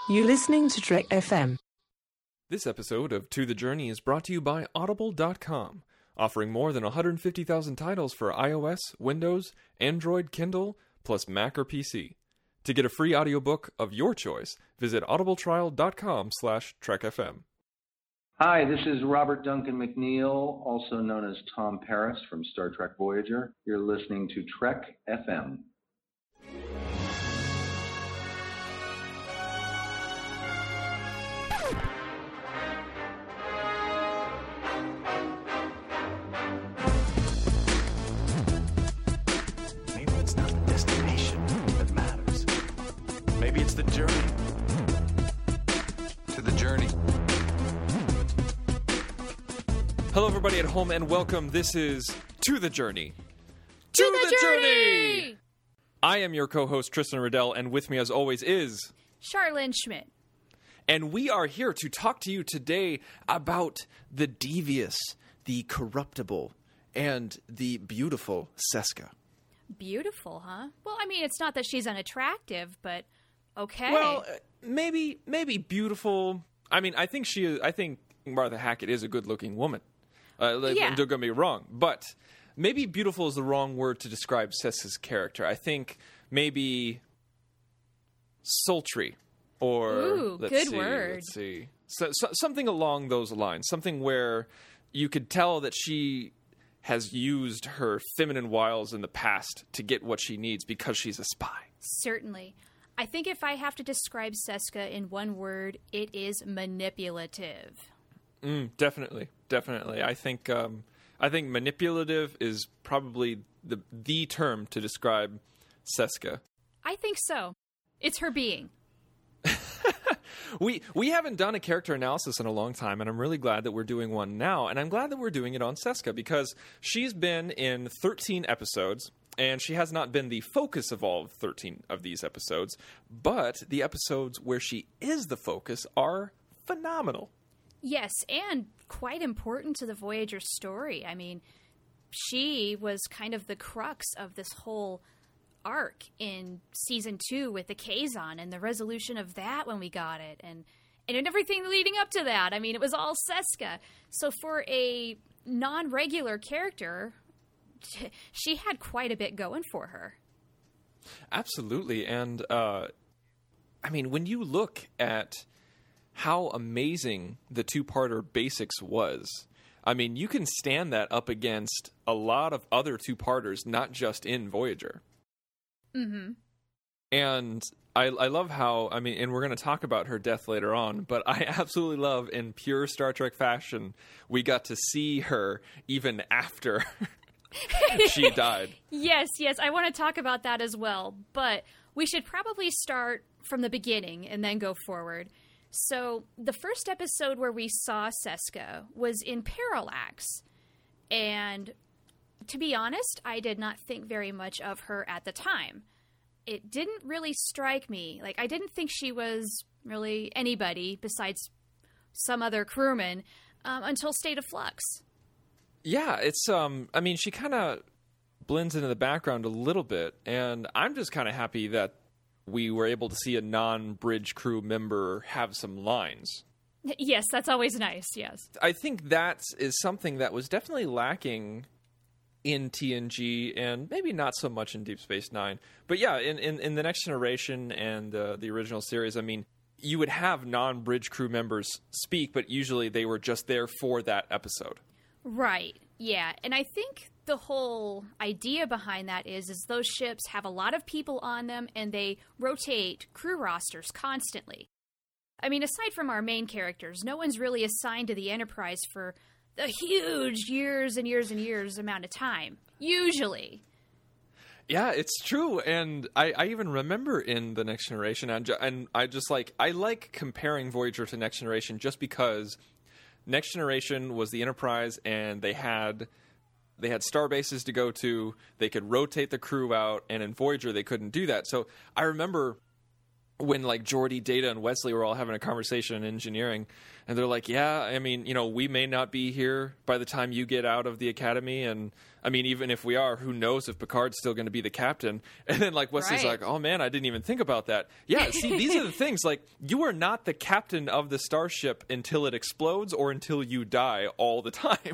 You're listening to Trek FM. This episode of To the Journey is brought to you by Audible.com, offering more than 150,000 titles for iOS, Windows, Android, Kindle, plus Mac or PC. To get a free audiobook of your choice, visit audibletrial.com/trekfm. Hi, this is Robert Duncan McNeil, also known as Tom Paris from Star Trek Voyager. You're listening to Trek FM. Maybe it's not the destination that matters. Maybe it's the journey. To the journey. Hello, everybody at home, and welcome. This is To the Journey. To the Journey! I am your co-host, Tristan Riddell, and with me, as always, is... Charlene Schmidt. And we are here to talk to you today about the devious, the corruptible, and the beautiful Seska. Beautiful, huh? Well, I mean, it's not that she's unattractive, but okay. Well, maybe beautiful. I mean, I think Martha Hackett is a good-looking woman. Yeah. Don't get me wrong, but maybe beautiful is the wrong word to describe Seska's character. I think maybe sultry, or Ooh, good word. Let's see, something along those lines. Something where you could tell that she has used her feminine wiles in the past to get what she needs because she's a spy. Certainly. I think if I have to describe Seska in one word, it is manipulative. Definitely. I think manipulative is probably the term to describe Seska. I think so. It's her being. We haven't done a character analysis in a long time, and I'm really glad that we're doing one now, and I'm glad that we're doing it on Seska, because she's been in 13 episodes, and she has not been the focus of all 13 of these episodes, but the episodes where she is the focus are phenomenal. Yes, and quite important to the Voyager story. I mean, she was kind of the crux of this whole arc in season 2 with the Kazon and the resolution of that when we got it, and everything leading up to that. I mean, it was all Seska. So for a non-regular character, she had quite a bit going for her. Absolutely, and I mean, when you look at how amazing the two-parter Basics was, I mean, you can stand that up against a lot of other two-parters, not just in Voyager. Mm-hmm. And I love how, I mean, and we're going to talk about her death later on, but I absolutely love, in pure Star Trek fashion, we got to see her even after she died. Yes, I want to talk about that as well, but we should probably start from the beginning and then go forward. So the first episode where we saw Seska was in Parallax, and to be honest, I did not think very much of her at the time. It didn't really strike me. Like, I didn't think she was really anybody besides some other crewman until State of Flux. Yeah, it's, I mean, she kind of blends into the background a little bit, and I'm just kind of happy that we were able to see a non-bridge crew member have some lines. Yes, that's always nice, yes. I think that is something that was definitely lacking in TNG, and maybe not so much in Deep Space Nine. But yeah, in the Next Generation and the original series, I mean, you would have non-bridge crew members speak, but usually they were just there for that episode. Right, yeah. And I think the whole idea behind that is those ships have a lot of people on them, and they rotate crew rosters constantly. I mean, aside from our main characters, no one's really assigned to the Enterprise for a huge years and years and years amount of time, usually. Yeah, it's true, and I even remember in the Next Generation, and I just I like comparing Voyager to Next Generation just because Next Generation was the Enterprise, and they had star bases to go to, they could rotate the crew out, and in Voyager they couldn't do that. So I remember when like Geordi, Data, and Wesley were all having a conversation in engineering, and they're like, yeah, I mean, we may not be here by the time you get out of the academy, and I mean, even if we are, who knows if Picard's still going to be the captain? And then like Wesley's Right. like, oh man, I didn't even think about that. Yeah, see, these are the things, like, you are not the captain of the starship until it explodes or until you die all the time.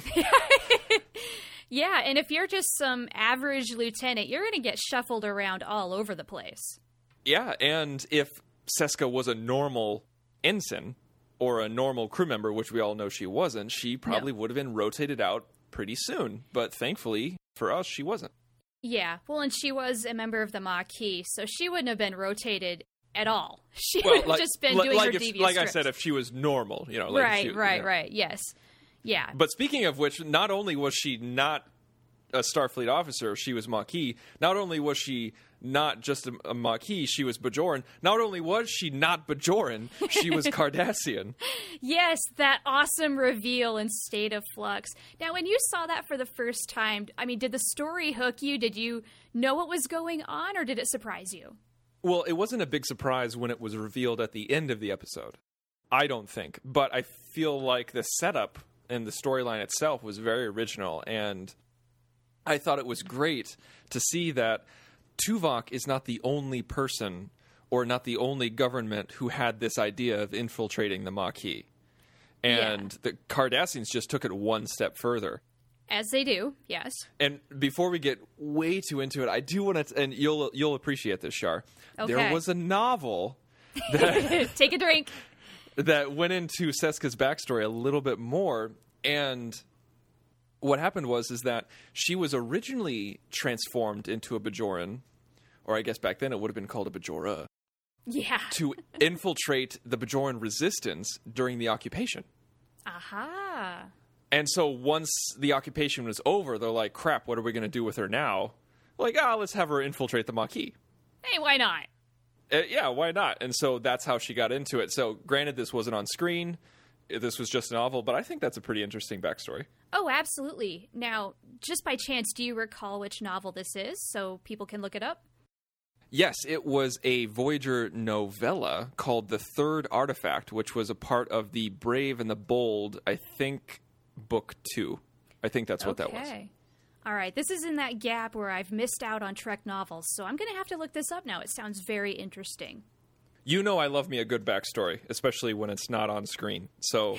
Yeah, and if you're just some average lieutenant, you're going to get shuffled around all over the place. Yeah, and if Seska was a normal ensign or a normal crew member, which we all know she wasn't, she probably would have been rotated out pretty soon. But thankfully, for us, she wasn't. Yeah, well, and she was a member of the Maquis, so she wouldn't have been rotated at all. She Well, would have just been doing her devious like I trips. said, if she was normal, like Right, yes. Yeah. But speaking of which, not only was she not a Starfleet officer, she was Maquis. Not only was she not just a Maquis, she was Bajoran. Not only was she not Bajoran, she was Cardassian. Yes, that awesome reveal in State of Flux. Now, when you saw that for the first time, I mean, did the story hook you? Did you know what was going on, or did it surprise you? Well, it wasn't a big surprise when it was revealed at the end of the episode. I don't think. But I feel like the setup and the storyline itself was very original, and I thought it was great to see that Tuvok is not the only person or not the only government who had this idea of infiltrating the Maquis. And the Cardassians just took it one step further. As they do, yes. And before we get way too into it, I do want to, and you'll appreciate this, Shar. Okay. There was a novel that Take a drink. that went into Seska's backstory a little bit more, and what happened was that she was originally transformed into a Bajoran, or I guess back then it would have been called a Bajora, Yeah. to infiltrate the Bajoran resistance during the occupation. Aha. And so once the occupation was over, they're like, crap, what are we going to do with her now? Like, let's have her infiltrate the Maquis. Hey, why not? Yeah, why not? And so that's how she got into it. So granted, this wasn't on screen. This was just a novel, but I think that's a pretty interesting backstory. Oh, absolutely. Now, just by chance, do you recall which novel this is so people can look it up? Yes, it was a Voyager novella called The Third Artifact, which was a part of the Brave and the Bold, I think, book 2. I think that's what that was. All right, this is in that gap where I've missed out on Trek novels, so I'm going to have to look this up now. It sounds very interesting. You know I love me a good backstory, especially when it's not on screen. So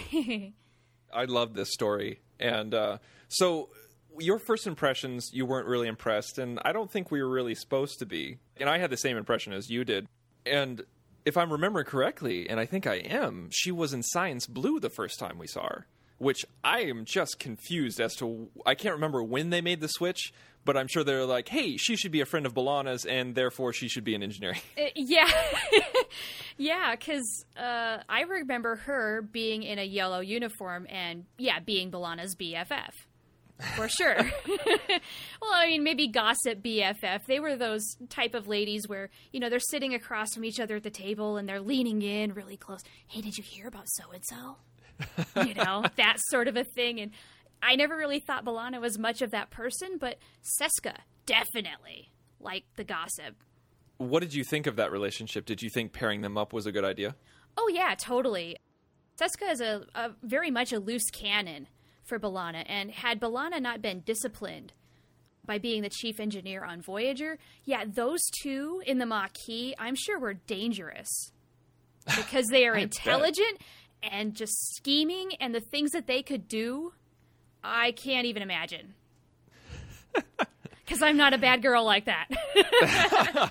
I love this story. And so your first impressions, you weren't really impressed, and I don't think we were really supposed to be. And I had the same impression as you did. And if I'm remembering correctly, and I think I am, she was in Science Blue the first time we saw her, which I am just confused as to... I can't remember when they made the switch, but I'm sure they're like, hey, she should be a friend of B'Elanna's, and therefore she should be in engineering. Yeah. Yeah, because I remember her being in a yellow uniform and, being B'Elanna's BFF. For sure. Well, I mean, maybe gossip BFF. They were those type of ladies where, they're sitting across from each other at the table and they're leaning in really close. Hey, did you hear about so-and-so? That sort of a thing. And I never really thought B'Elanna was much of that person, but Seska, definitely, like the gossip. What did you think of that relationship? Did you think pairing them up was a good idea? Oh, yeah, totally. Seska is a very much a loose cannon for B'Elanna, and had B'Elanna not been disciplined by being the chief engineer on Voyager, those two in the Maquis, I'm sure were dangerous. Because they are intelligent and just scheming, and the things that they could do, I can't even imagine. Because I'm not a bad girl like that.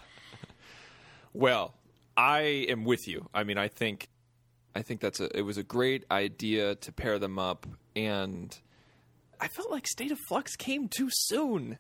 Well, I am with you. I mean, I think it was a great idea to pair them up, and I felt like State of Flux came too soon.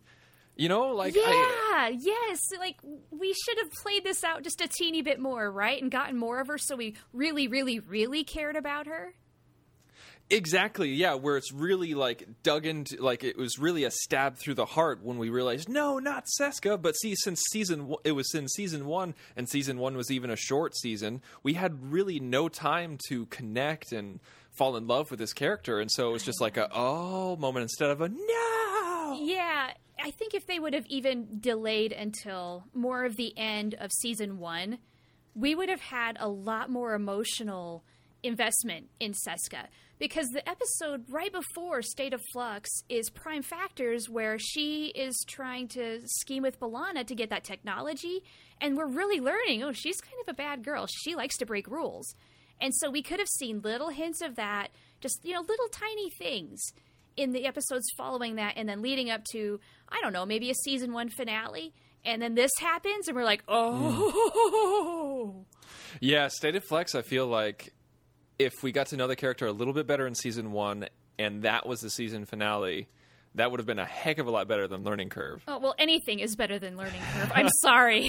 Yes. Like, we should have played this out just a teeny bit more, right? And gotten more of her so we really, really, really cared about her. Exactly, yeah, where it's really, dug into, it was really a stab through the heart when we realized, no, not Seska, but see, it was in season 1, and season 1 was even a short season, we had really no time to connect and fall in love with this character, and so it was just like a, oh moment instead of a no! Yeah, I think if they would have even delayed until more of the end of season 1, we would have had a lot more emotional investment in Seska, because the episode right before State of Flux is Prime Factors, where she is trying to scheme with B'Elanna to get that technology, and we're really learning, oh, she's kind of a bad girl. She likes to break rules. And so we could have seen little hints of that, just, little tiny things in the episodes following that, and then leading up to, I don't know, maybe a season 1 finale, and then this happens, and we're like, oh. Yeah, State of Flux, I feel like if we got to know the character a little bit better in season 1, and that was the season finale, that would have been a heck of a lot better than Learning Curve. Oh, well, anything is better than Learning Curve. I'm sorry.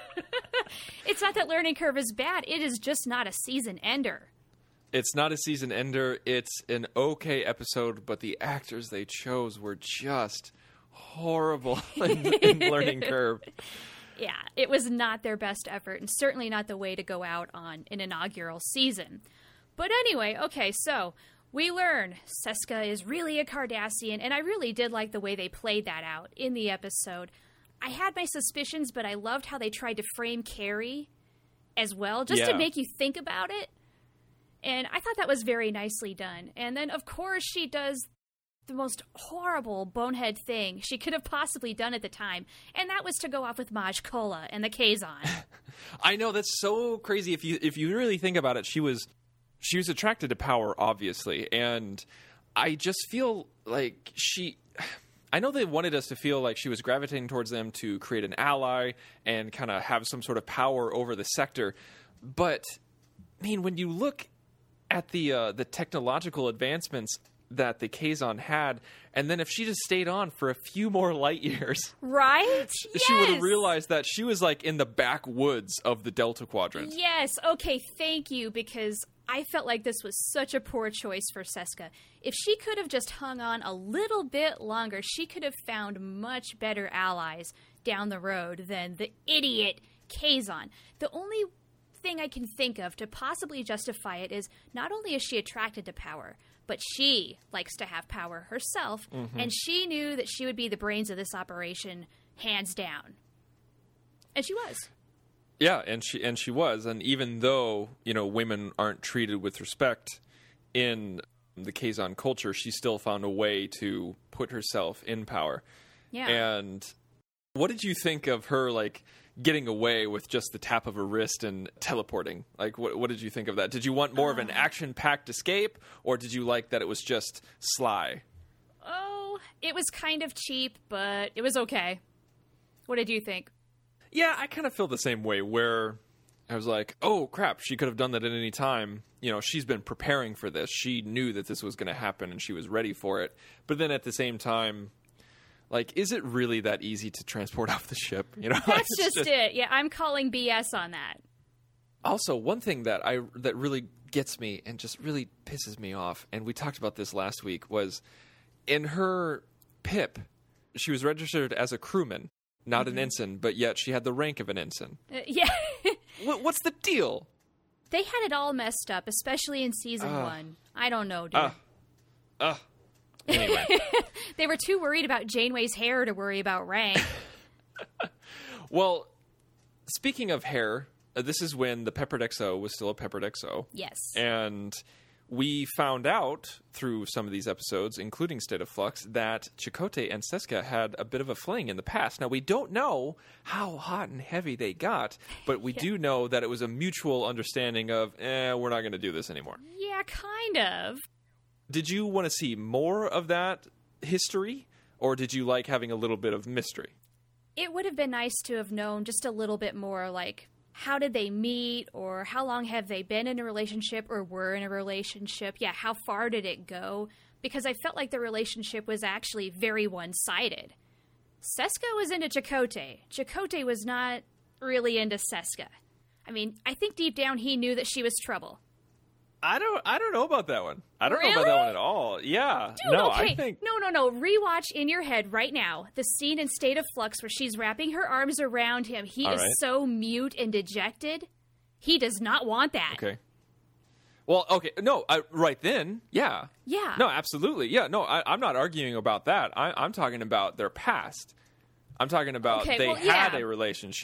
It's not that Learning Curve is bad. It is just not a season ender. It's not a season ender. It's an okay episode, but the actors they chose were just horrible in Learning Curve. Yeah, it was not their best effort, and certainly not the way to go out on an inaugural season. But anyway, okay, so we learn Seska is really a Cardassian, and I really did like the way they played that out in the episode. I had my suspicions, but I loved how they tried to frame Carrie as well, just to make you think about it. And I thought that was very nicely done. And then, of course, she does the most horrible bonehead thing she could have possibly done at the time, and that was to go off with Maj Kola and the Kazon. I know, that's so crazy. If you really think about it, she was attracted to power, obviously, and I just feel like I know they wanted us to feel like she was gravitating towards them to create an ally and kind of have some sort of power over the sector, but I mean, when you look at the technological advancements that the Kazon had, and then if she just stayed on for a few more light years, right? She would have realized that she was like in the backwoods of the Delta Quadrant. Yes, okay, thank you, because I felt like this was such a poor choice for Seska. If she could have just hung on a little bit longer, she could have found much better allies down the road than the idiot Kazon. The only thing I can think of to possibly justify it is not only is she attracted to power, but she likes to have power herself, and she knew that she would be the brains of this operation, hands down. And she was. Yeah, and she was. And even though, women aren't treated with respect in the Kazon culture, she still found a way to put herself in power. Yeah. And what did you think of her, getting away with just the tap of her wrist and teleporting? What did you think of that? Did you want more of an action-packed escape, or did you like that it was just sly? Oh, it was kind of cheap, but it was okay. What did you think? Yeah, I kind of feel the same way, where I was like, oh, crap, she could have done that at any time. She's been preparing for this. She knew that this was going to happen, and she was ready for it. But then at the same time, is it really that easy to transport off the ship? That's just it. Yeah, I'm calling BS on that. Also, one thing that really gets me and just really pisses me off, and we talked about this last week, was in her PIP, she was registered as a crewman, not an ensign, but yet she had the rank of an ensign. Yeah. What's the deal? They had it all messed up, especially in season 1. I don't know, dude. Anyway. They were too worried about Janeway's hair to worry about rank. Well, speaking of hair, this is when the Peppered XO was still a Peppered XO. Yes. And we found out through some of these episodes, including State of Flux, that Chakotay and Seska had a bit of a fling in the past. Now, we don't know how hot and heavy they got, but we do know that it was a mutual understanding of, we're not going to do this anymore. Yeah, kind of. Did you want to see more of that history, or did you like having a little bit of mystery? It would have been nice to have known just a little bit more, how did they meet, or how long have they been in a relationship or were in a relationship? Yeah, how far did it go? Because I felt like the relationship was actually very one-sided. Seska was into Chakotay. Chakotay was not really into Seska. I mean, I think deep down he knew that she was trouble. I don't know about that one. I don't Really? know about that one at all. Yeah. Dude, no, okay. I think... No. Rewatch in your head right now the scene in State of Flux where she's wrapping her arms around him. He All is right. so mute and dejected. He does not want that. Okay. Well, okay. No, right then, yeah. Yeah. No, absolutely. Yeah, no, I'm not arguing about that. I'm talking about their past. I'm talking about Okay, they well, had yeah. a relationship,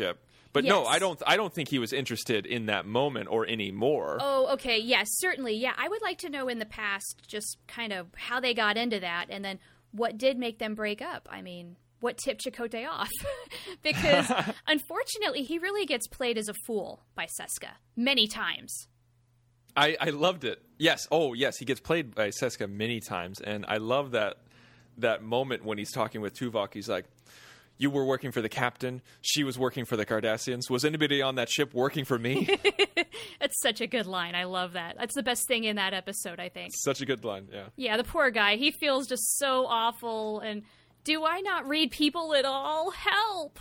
But no, Yes. I don't think he was interested in that moment or anymore. Oh, okay. Yes, certainly. Yeah, I would like to know in the past just kind of how they got into that and then what did make them break up. I mean, what tipped Chakotay off? Because unfortunately, he really gets played as a fool by Seska many times. I loved it. Yes. Oh, yes. He gets played by Seska many times. And I love that moment when he's talking with Tuvok. He's like, you were working for the captain. She was working for the Cardassians. Was anybody on that ship working for me? That's such a good line. I love that. That's the best thing in that episode, I think. Such a good line. Yeah. Yeah, the poor guy. He feels just so awful. And do I not read people at all? Help!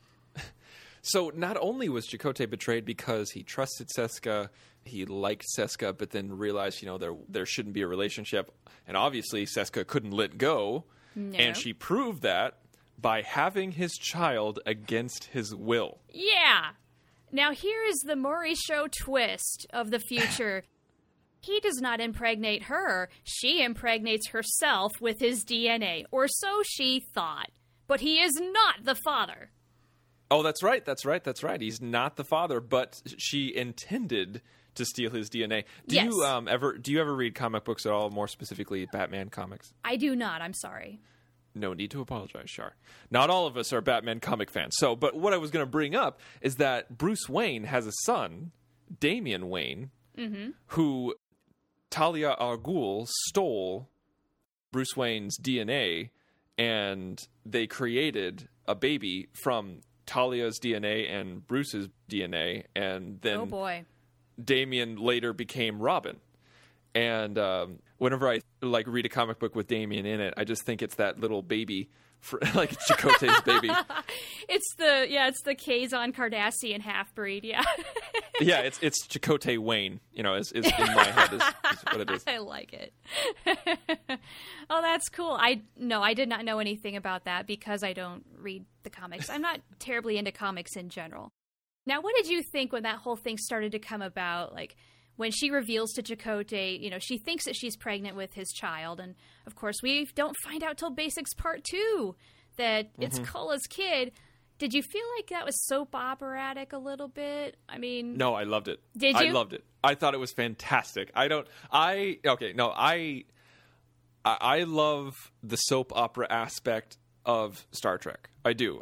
So not only was Chakotay betrayed because he trusted Seska, he liked Seska, but then realized, there shouldn't be a relationship. And obviously Seska couldn't let go. No. And she proved that by having his child against his will. Yeah. Now here is the Maury Show twist of the future. He does not impregnate her. She impregnates herself with his DNA, or so she thought. But he is not the father. Oh, that's right. He's not the father, but she intended to steal his DNA. Do Yes. you ever read comic books at all, more specifically Batman comics? I do not. I'm sorry. No need to apologize, Shar. Not all of us are Batman comic fans. But what I was going to bring up is that Bruce Wayne has a son, Damian Wayne, who Talia al Ghul stole Bruce Wayne's DNA, and they created a baby from Talia's DNA and Bruce's DNA, and then Oh boy. Damian later became Robin. And whenever I read a comic book with Damian in it, I just think it's that little baby, like it's Chakotay's baby. It's the Kazon Cardassian half-breed, yeah. Yeah, it's Chakotay Wayne, is in my head is what it is. I like it. Oh, that's cool. I did not know anything about that because I don't read the comics. I'm not terribly into comics in general. Now, what did you think when that whole thing started to come about? Like, when she reveals to Chakotay, she thinks that she's pregnant with his child. And, of course, we don't find out till Basics Part 2 that it's Kulla's kid. Did you feel like that was soap operatic a little bit? I mean... No, I loved it. Did you? I loved it. I thought it was fantastic. I love the soap opera aspect of Star Trek. I do.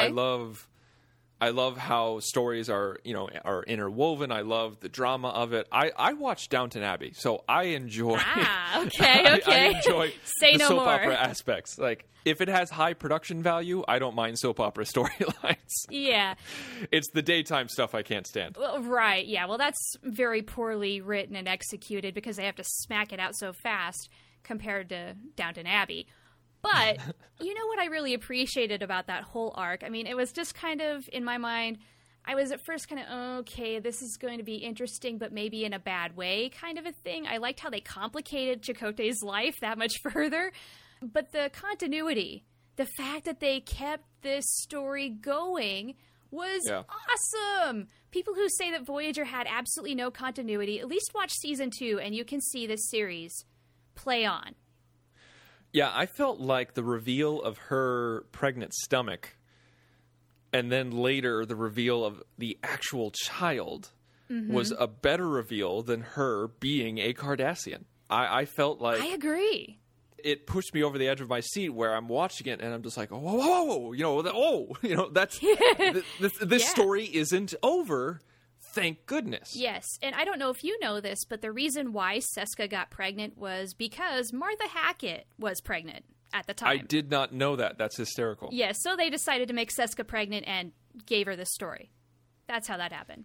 I love how stories are interwoven. I love the drama of it. I watch Downton Abbey, so I enjoy. Okay. I enjoy Say the no soap more. opera aspects. Like, if it has high production value, I don't mind soap opera storylines. Yeah. It's the daytime stuff I can't stand. Well, right. Yeah. Well, that's very poorly written and executed because they have to smack it out so fast compared to Downton Abbey. But you know what I really appreciated about that whole arc? I mean, it was just kind of, in my mind, I was at first kind of, okay, this is going to be interesting, but maybe in a bad way kind of a thing. I liked how they complicated Chakotay's life that much further. But the continuity, the fact that they kept this story going was awesome. People who say that Voyager had absolutely no continuity, at least watch Season 2 and you can see this series play on. Yeah, I felt like the reveal of her pregnant stomach and then later the reveal of the actual child was a better reveal than her being a Cardassian. I felt like... I agree. It pushed me over the edge of my seat where I'm watching it and I'm just like, whoa, that's... this story isn't over. Thank goodness. Yes, and I don't know if you know this, but the reason why Seska got pregnant was because Martha Hackett was pregnant at the time. I did not know that. That's hysterical. Yes, so they decided to make Seska pregnant and gave her this story. That's how that happened.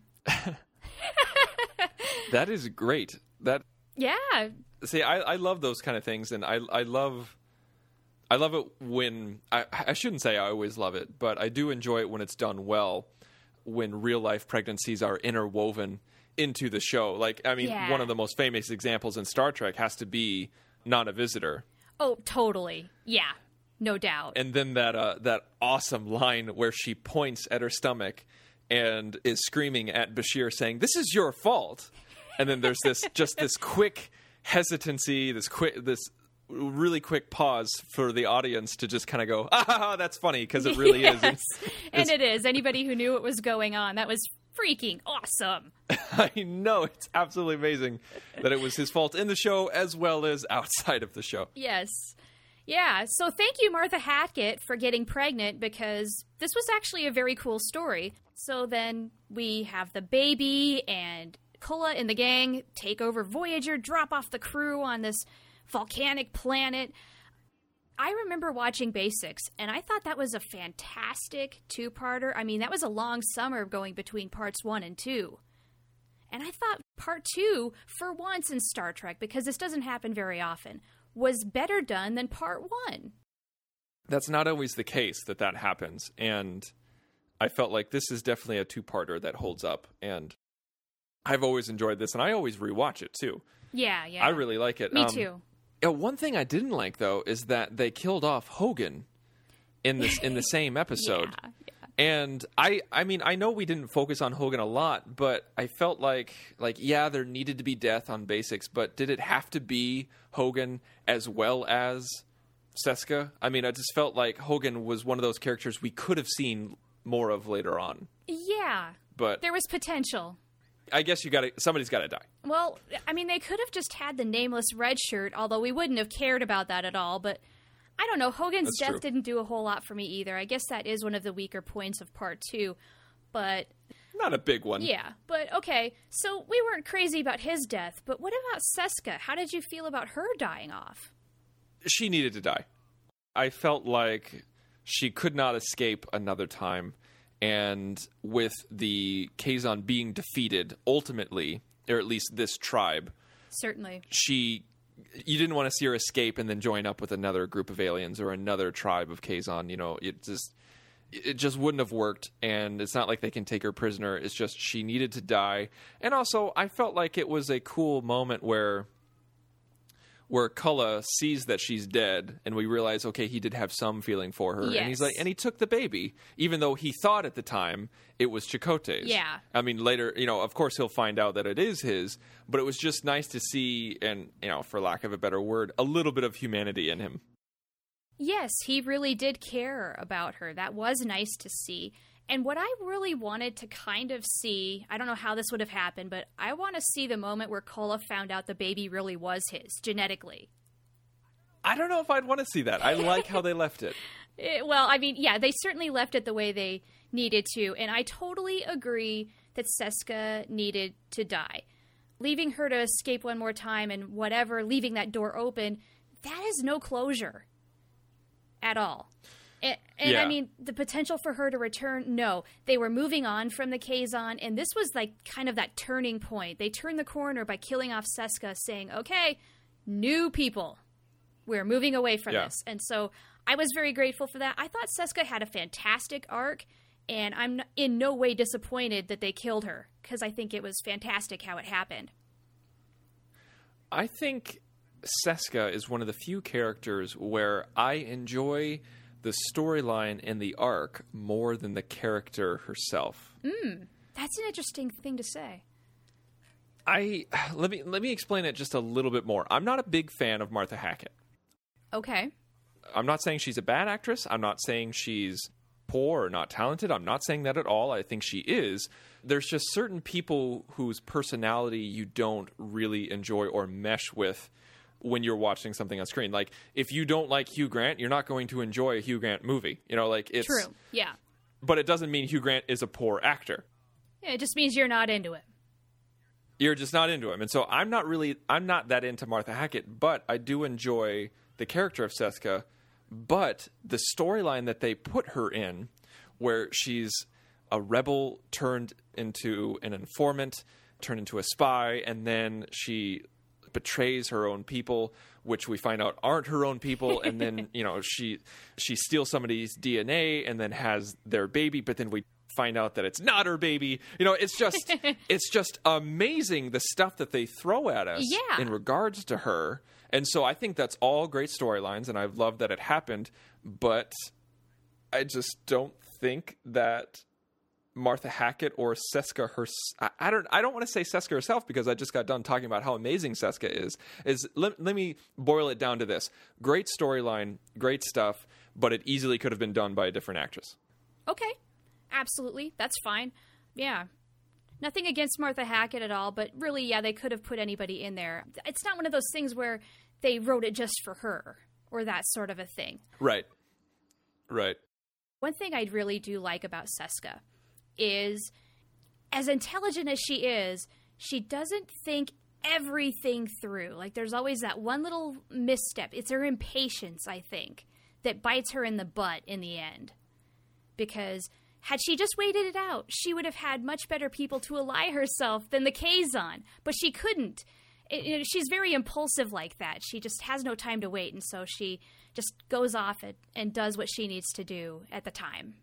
That is great. Yeah. See, I love those kind of things, and I love it when... I shouldn't say I always love it, but I do enjoy it when it's done well. When real-life pregnancies are interwoven into the show. Like, I mean, one of the most famous examples in Star Trek has to be Not a Visitor. Oh, totally. Yeah, no doubt. And then that awesome line where she points at her stomach and is screaming at Bashir saying, "This is your fault." And then there's this quick hesitancy, this really quick pause for the audience to just kind of go, ah, that's funny, because it really is. And it is. Anybody who knew what was going on, that was freaking awesome. I know. It's absolutely amazing that it was his fault in the show as well as outside of the show. Yes. Yeah, so thank you, Martha Hackett, for getting pregnant, because this was actually a very cool story. So then we have the baby, and Kulla and the gang take over Voyager, drop off the crew on this volcanic planet. I remember watching Basics, and I thought that was a fantastic two-parter. I mean, that was a long summer going between parts 1 and 2. And I thought part 2, for once in Star Trek, because this doesn't happen very often, was better done than part 1. That's not always the case that happens, and I felt like this is definitely a two-parter that holds up, and I've always enjoyed this, and I always rewatch it, too. Yeah. I really like it. Me too. One thing I didn't like, though, is that they killed off Hogan in the same episode. Yeah. And I mean, I know we didn't focus on Hogan a lot, but I felt like, yeah, there needed to be death on Basics, but did it have to be Hogan as well as Seska? I mean, I just felt like Hogan was one of those characters we could have seen more of later on. Yeah. But there was potential. I guess somebody's got to die. Well, I mean, they could have just had the nameless red shirt, although we wouldn't have cared about that at all, but I don't know. Hogan's death didn't do a whole lot for me either. I guess that is one of the weaker points of part 2, but... Not a big one. Yeah, but okay. So we weren't crazy about his death, but what about Seska? How did you feel about her dying off? She needed to die. I felt like she could not escape another time, and with the Kazon being defeated, ultimately, or at least this tribe... Certainly. You didn't want to see her escape and then join up with another group of aliens or another tribe of Kazon. You know, it just wouldn't have worked, and it's not like they can take her prisoner. It's just she needed to die. And also, I felt like it was a cool moment where Kulla sees that she's dead, and we realize, okay, he did have some feeling for her. Yes. And he's like, and he took the baby, even though he thought at the time it was Chakotay's. Yeah. I mean, later, of course he'll find out that it is his, but it was just nice to see, and, for lack of a better word, a little bit of humanity in him. Yes, he really did care about her. That was nice to see. And what I really wanted to kind of see, I don't know how this would have happened, but I want to see the moment where Kulla found out the baby really was his, genetically. I don't know if I'd want to see that. I like how they left it. Well, I mean, yeah, they certainly left it the way they needed to, and I totally agree that Seska needed to die. Leaving her to escape one more time and whatever, leaving that door open, that is no closure at all. And yeah. I mean, the potential for her to return, no. They were moving on from the Kazon, and this was like kind of that turning point. They turned the corner by killing off Seska, saying, okay, new people. We're moving away from this. And so I was very grateful for that. I thought Seska had a fantastic arc, and I'm in no way disappointed that they killed her, because I think it was fantastic how it happened. I think Seska is one of the few characters where I enjoy the storyline and the arc more than the character herself. That's an interesting thing to say. Let me explain it just a little bit more. I'm not a big fan of Martha Hackett. Okay. I'm not saying she's a bad actress. I'm not saying she's poor or not talented. I'm not saying that at all. I think she is. There's just certain people whose personality you don't really enjoy or mesh with when you're watching something on screen. Like, if you don't like Hugh Grant, you're not going to enjoy a Hugh Grant movie. It's true. Yeah. But it doesn't mean Hugh Grant is a poor actor. Yeah, it just means you're not into it. You're just not into him. And so I'm not that into Martha Hackett, but I do enjoy the character of Seska. But the storyline that they put her in, where she's a rebel turned into an informant, turned into a spy, and then she betrays her own people, which we find out aren't her own people, and then she steals somebody's DNA and then has their baby, but then we find out that it's not her baby. It's just amazing the stuff that they throw at us in regards to her. And so I think that's all great storylines, and I love that it happened, but I just don't think that Martha Hackett or Seska I don't want to say Seska herself, because I just got done talking about how amazing Seska is let me boil it down to this. Great storyline, great stuff, but it easily could have been done by a different actress. Okay. Absolutely. That's fine. Yeah. Nothing against Martha Hackett at all, but really, yeah, they could have put anybody in there. It's not one of those things where they wrote it just for her or that sort of a thing. Right. One thing I really do like about Seska is, as intelligent as she is, she doesn't think everything through. Like, there's always that one little misstep. It's her impatience, I think, that bites her in the butt in the end. Because had she just waited it out, she would have had much better people to ally herself than the Kazon. But she couldn't. She's very impulsive like that. She just has no time to wait, and so she just goes off and does what she needs to do at the time.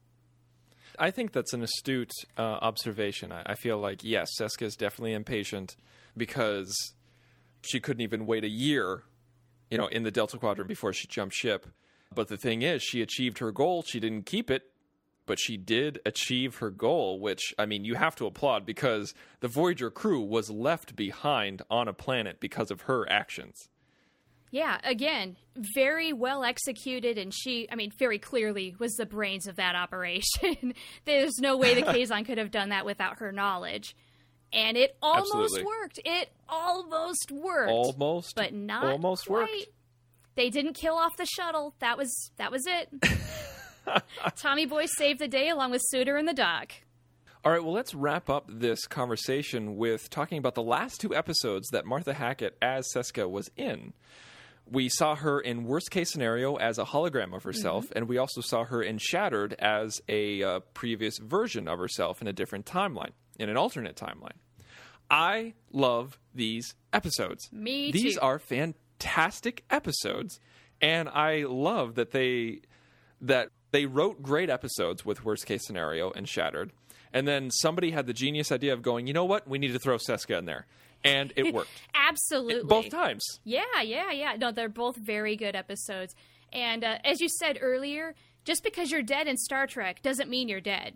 I think that's an astute observation. I feel like, yes, Seska is definitely impatient because she couldn't even wait a year, in the Delta Quadrant before she jumped ship. But the thing is, she achieved her goal. She didn't keep it, but she did achieve her goal, which, I mean, you have to applaud, because the Voyager crew was left behind on a planet because of her actions. Yeah, again, very well executed, and she, very clearly was the brains of that operation. There's no way the Kazon could have done that without her knowledge. And it almost Absolutely. worked. It almost worked. Almost. But not almost quite. Worked. They didn't kill off the shuttle. That was it. Tommy Boy saved the day along with Suter and the Doc. All right, well, let's wrap up this conversation with talking about the last two episodes that Martha Hackett as Seska was in. We saw her in Worst Case Scenario as a hologram of herself, and we also saw her in Shattered as a previous version of herself in a different timeline, in an alternate timeline. I love these episodes. Me too. These are fantastic episodes, and I love that they wrote great episodes with Worst Case Scenario and Shattered, and then somebody had the genius idea of going, you know what, we need to throw Seska in there. And it worked. Absolutely. Both times. Yeah. No, they're both very good episodes. And as you said earlier, just because you're dead in Star Trek doesn't mean you're dead.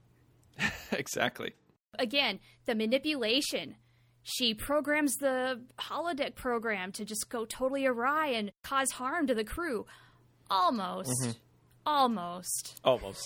Exactly. Again, the manipulation. She programs the holodeck program to just go totally awry and cause harm to the crew. Almost. Mm-hmm. Almost.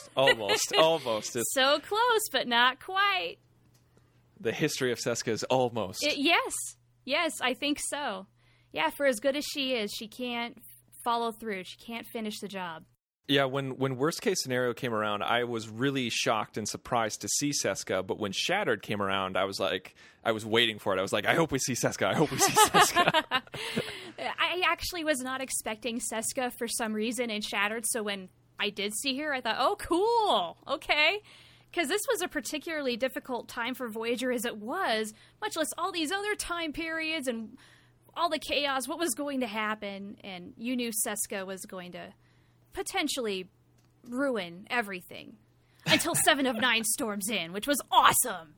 It's So close, but not quite. the history of Seska is almost. Yes, I think so. Yeah, for as good as she is, she can't follow through. She can't finish the job. Yeah, when Worst Case Scenario came around, I was really shocked and surprised to see Seska. But when Shattered came around, I was waiting for it. I was like, I hope we see Seska. I hope we see Seska. I actually was not expecting Seska for some reason in Shattered. So when I did see her, I thought, oh, cool. Okay. Because this was a particularly difficult time for Voyager as it was, much less all these other time periods and all the chaos, what was going to happen. And you knew Seska was going to potentially ruin everything until 7 of 9 storms in, which was awesome.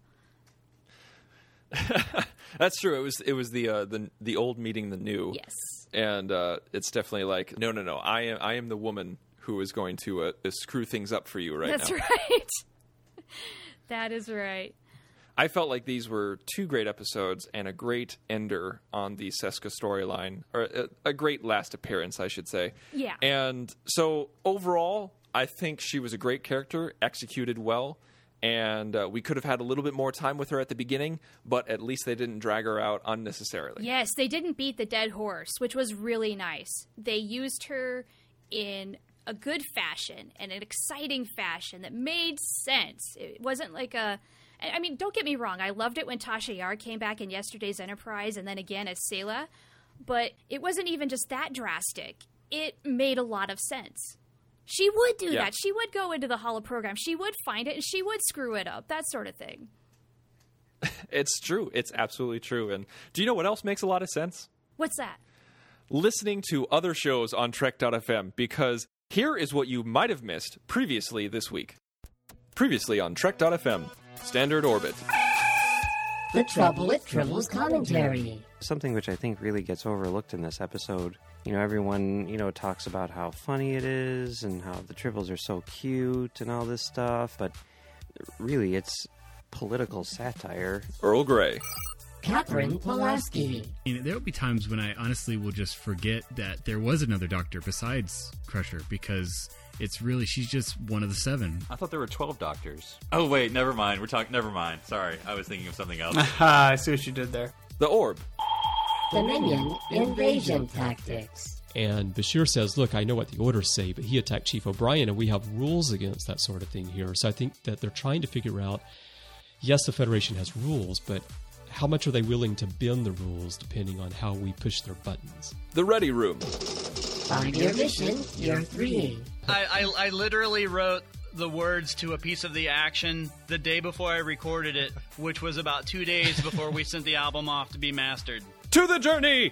That's true. It was the old meeting the new. Yes. And it's definitely like, no. I am the woman who is going to screw things up for you right now. That's right. That is right. I felt like these were 2 great episodes and a great ender on the Seska storyline, or a great last appearance, I should say. Yeah. And so overall, I think she was a great character, executed well, and we could have had a little bit more time with her at the beginning, but at least they didn't drag her out unnecessarily. Yes, they didn't beat the dead horse, which was really nice. They used her in a good fashion and an exciting fashion that made sense. It wasn't like I mean, don't get me wrong. I loved it when Tasha Yar came back in Yesterday's Enterprise and then again as Sela. But it wasn't even just that drastic. It made a lot of sense. She would do that. She would go into the holo program. She would find it and she would screw it up. That sort of thing. It's true. It's absolutely true. And do you know what else makes a lot of sense? What's that? Listening to other shows on Trek.fm, because here is what you might have missed previously this week. Previously on Trek.fm. Standard Orbit. The Trouble with Tribbles commentary. Something which I think really gets overlooked in this episode. You know, everyone, talks about how funny it is and how the Tribbles are so cute and all this stuff, but really, it's political satire. Earl Grey. Catherine Pulaski. There will be times when I honestly will just forget that there was another doctor besides Crusher, because she's just one of the 7. I thought there were 12 doctors. Oh, wait, never mind. Never mind. Sorry, I was thinking of something else. I see what you did there. The Orb. Dominion invasion tactics. And Bashir says, look, I know what the orders say, but he attacked Chief O'Brien, and we have rules against that sort of thing here. So I think that they're trying to figure out, yes, the Federation has rules, but how much are they willing to bend the rules depending on how we push their buttons? The Ready Room. 5-year mission, year 3. I literally wrote the words to a piece of the action the day before I recorded it, which was about 2 days before we sent the album off to be mastered. To the Journey!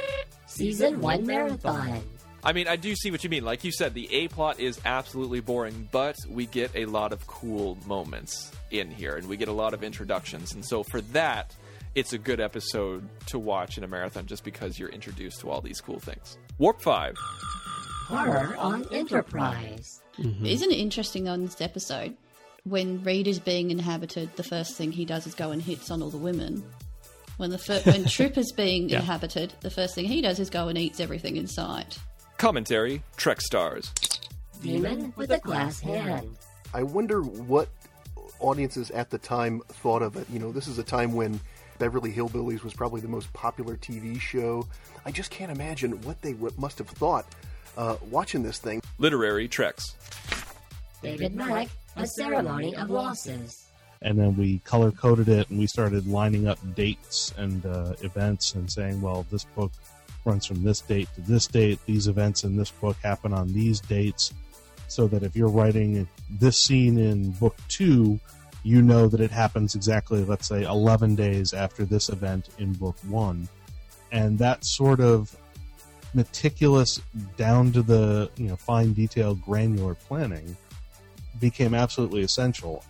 Season 1 marathon. I mean, I do see what you mean. Like you said, the A-plot is absolutely boring, but we get a lot of cool moments in here, and we get a lot of introductions. And so for that, it's a good episode to watch in a marathon just because you're introduced to all these cool things. Warp 5. Horror on Enterprise. Mm-hmm. Isn't it interesting on this episode, when Reed is being inhabited, the first thing he does is go and hits on all the women. When Trip is being inhabited, the first thing he does is go and eats everything in sight. Commentary, Trek Stars. Demon with a glass hand. I wonder what audiences at the time thought of it. This is a time when Beverly Hillbillies was probably the most popular TV show. I just can't imagine what they must have thought watching this thing. Literary Treks. David Mack, A Ceremony of Losses. And then we color-coded it, and we started lining up dates and events and saying, well, this book runs from this date to this date. These events in this book happen on these dates, so that if you're writing this scene in book 2, you know that it happens exactly, let's say, 11 days after this event in book 1. And that sort of meticulous, down to the fine detailed, granular planning became absolutely essential.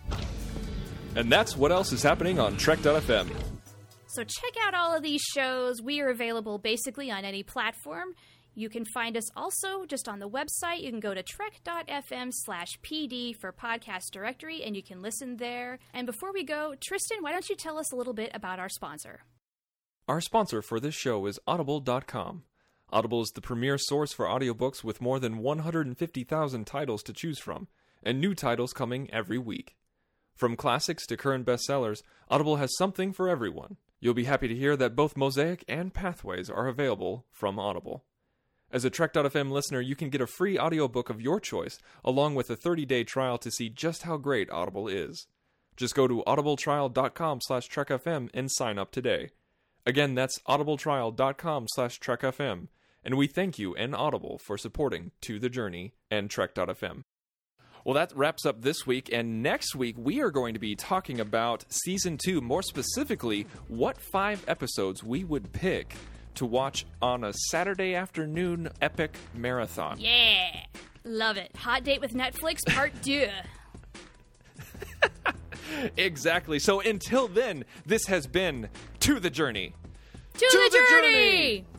And that's what else is happening on Trek.fm. So check out all of these shows. We are available basically on any platform. You can find us also just on the website. You can go to trek.fm/PD for podcast directory, and you can listen there. And before we go, Tristan, why don't you tell us a little bit about our sponsor? Our sponsor for this show is Audible.com. Audible is the premier source for audiobooks with more than 150,000 titles to choose from, and new titles coming every week. From classics to current bestsellers, Audible has something for everyone. You'll be happy to hear that both Mosaic and Pathways are available from Audible. As a Trek.fm listener, you can get a free audiobook of your choice, along with a 30-day trial to see just how great Audible is. Just go to audibletrial.com/trekfm and sign up today. Again, that's audibletrial.com/trekfm. And we thank you and Audible for supporting To The Journey and Trek.fm. Well, that wraps up this week, and next week we are going to be talking about Season 2, more specifically, what 5 episodes we would pick to watch on a Saturday afternoon epic marathon. Yeah! Love it. Hot Date with Netflix, Part 2. Exactly. So until then, this has been To The Journey. To the Journey!